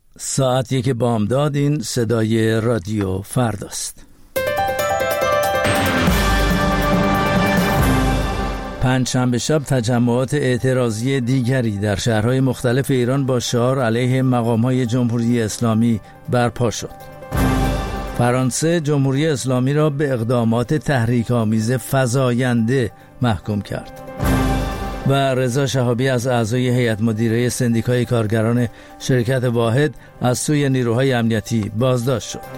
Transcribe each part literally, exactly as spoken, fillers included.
ساعت یک بامداد. این صدای رادیو فرداست. پنجشنبه شب تجمعات اعتراضی دیگری در شهرهای مختلف ایران با شعار علیه مقام‌های جمهوری اسلامی برپا شد. فرانسه جمهوری اسلامی را به اقدامات تحریک‌آمیز فزاینده محکوم کرد و رضا شهابی از اعضای هیئت مدیره سندیکای کارگران شرکت واحد از سوی نیروهای امنیتی بازداشت شد.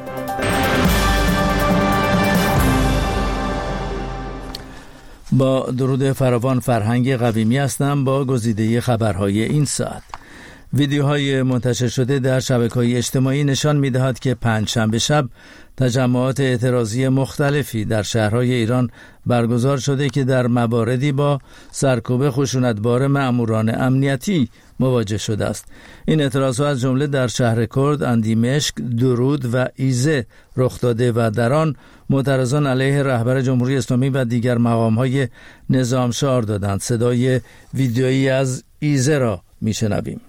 با درود فراوان، فرهنگ قویمی هستم با گزیده خبرهای این ساعت. ویدیوهای منتشر شده در شبکه‌های اجتماعی نشان می‌دهد که پنجشنبه شب تجمعات اعتراضی مختلفی در شهرهای ایران برگزار شده که در مواردی با سرکوب خشونتبار مأموران امنیتی مواجه شده است. این اعتراضها از جمله در شهر کرد، اندیمشک، درود و ایزه رخ داده و در آن معترضان علیه رهبر جمهوری اسلامی و دیگر مقام‌های نظام شعار دادند. صدای ویدیویی از ایزه را می‌شنویم.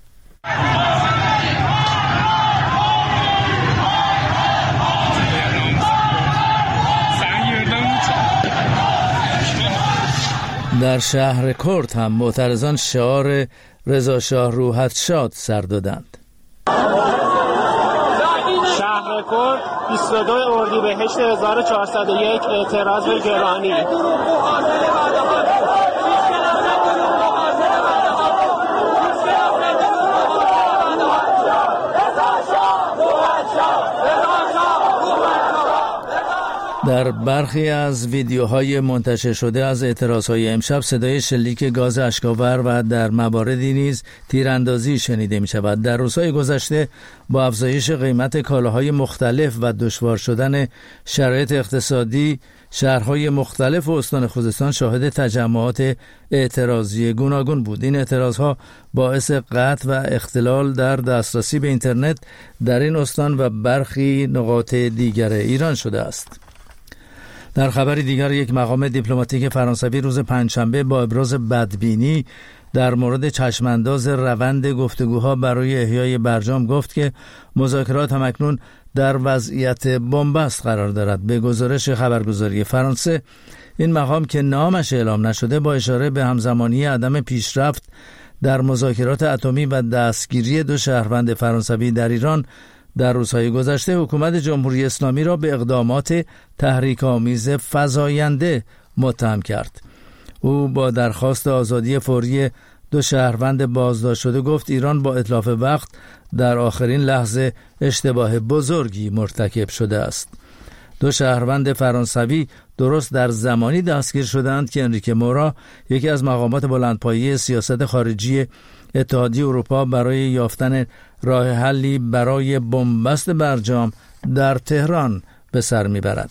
در شهر کرد هم معترضان شعار رضا شاه روحت شاد سر دادند. شهر کرد بیست و دو اردیبهشت هزار و چهارصد و یک اعتراض به گرانی. در برخی از ویدیوهای منتشر شده از اعتراضهای امشب صدای شلیک گاز اشک‌آور و در مواردی نیز تیراندازی شنیده می شود. در روزهای گذشته با افزایش قیمت کالاهای مختلف و دشوار شدن شرایط اقتصادی، شهرهای مختلف و استان خوزستان شاهد تجمعات اعتراضی گوناگون بود. این اعتراضها باعث قطع و اختلال در دسترسی به اینترنت در این استان و برخی نقاط دیگر ایران شده است. در خبری دیگر، یک مقام دیپلماتیک فرانسوی روز پنجشنبه با ابراز بدبینی در مورد چشمانداز روند گفتگوها برای احیای برجام گفت که مذاکرات همکنون در وضعیت بنبست قرار دارد. به گزارش خبرگزاری فرانسه، این مقام که نامش اعلام نشده با اشاره به همزمانی عدم پیشرفت در مذاکرات اتمی و دستگیری دو شهروند فرانسوی در ایران در روزهای گذشته حکومت جمهوری اسلامی را به اقدامات تحریک‌آمیز فزاینده متهم کرد. او با درخواست آزادی فوری دو شهروند بازداشت شده گفت ایران با اتلاف وقت در آخرین لحظه اشتباه بزرگی مرتکب شده است. دو شهروند فرانسوی درست در زمانی دستگیر شدند که انریکه مورا، یکی از مقامات بلندپایه سیاست خارجی اتحادیه اروپا، برای یافتن راه حلی برای بنبست برجام در تهران به سر میبرد.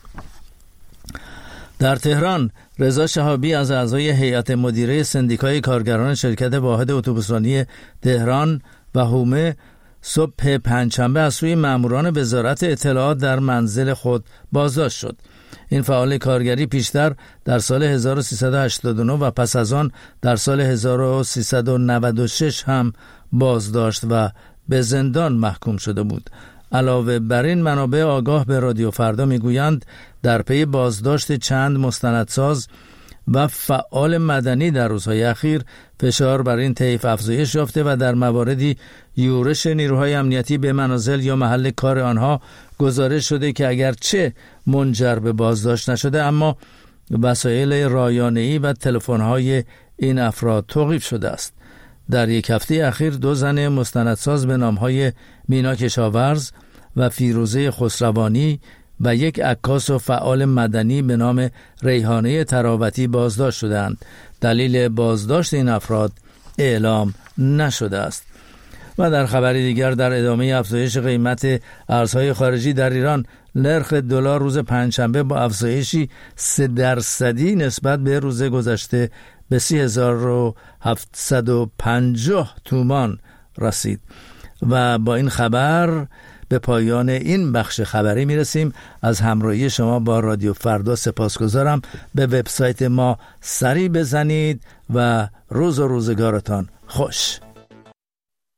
در تهران، رضا شهابی از اعضای هیئت مدیره سندیکای کارگران شرکت واحد اتوبوسرانی تهران و حومه صبح پنجشنبه از سوی ماموران وزارت اطلاعات در منزل خود بازداشت شد. این فعال کارگری پیشتر در سال هزار و سیصد و هشتاد و نه و پس از آن در سال هزار و سیصد و نود و شش هم بازداشت و به زندان محکوم شده بود. علاوه بر این، منابع آگاه به رادیو فردا میگویند در پی بازداشت چند مستندساز و فعال مدنی در روزهای اخیر فشار بر این طیف افزایش یافته و در مواردی یورش نیروهای امنیتی به منازل یا محل کار آنها گزارش شده که اگرچه منجر به بازداشت نشده اما وسایل رایانه‌ای و تلفن‌های این افراد توقیف شده است. در یک هفته اخیر دو زن مستندساز به نام‌های مینا کشاورز و فیروزه خسروانی و یک عکاس و فعال مدنی به نام ریحانه تراوتی بازداشت شدند. دلیل بازداشت این افراد اعلام نشده است. و در خبری دیگر، در ادامه افزایش قیمت ارزهای خارجی در ایران، نرخ دلار روز پنجشنبه با افزایشی سه درصدی نسبت به روز گذشته به سی هزار و هفتصد و پنجاه تومان رسید. و با این خبر به پایان این بخش خبری میرسیم. از همراهی شما با رادیو فردا سپاسگزارم. به وبسایت ما سری بزنید و روز و روزگارتان خوش.